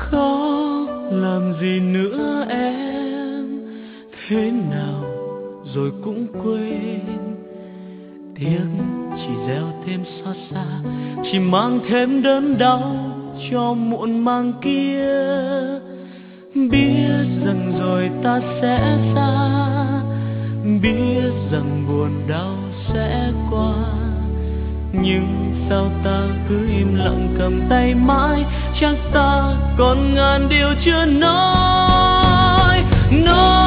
khó làm gì nữa em, thế nào rồi cũng quên. Tiếc chỉ gieo thêm xót xa, chỉ mang thêm đớn đau cho muộn màng kia. Biết rằng rồi ta sẽ xa, biết rằng buồn đau sẽ qua, nhưng sao ta cứ im lặng cầm tay mãi, chắc ta còn ngàn điều chưa nói.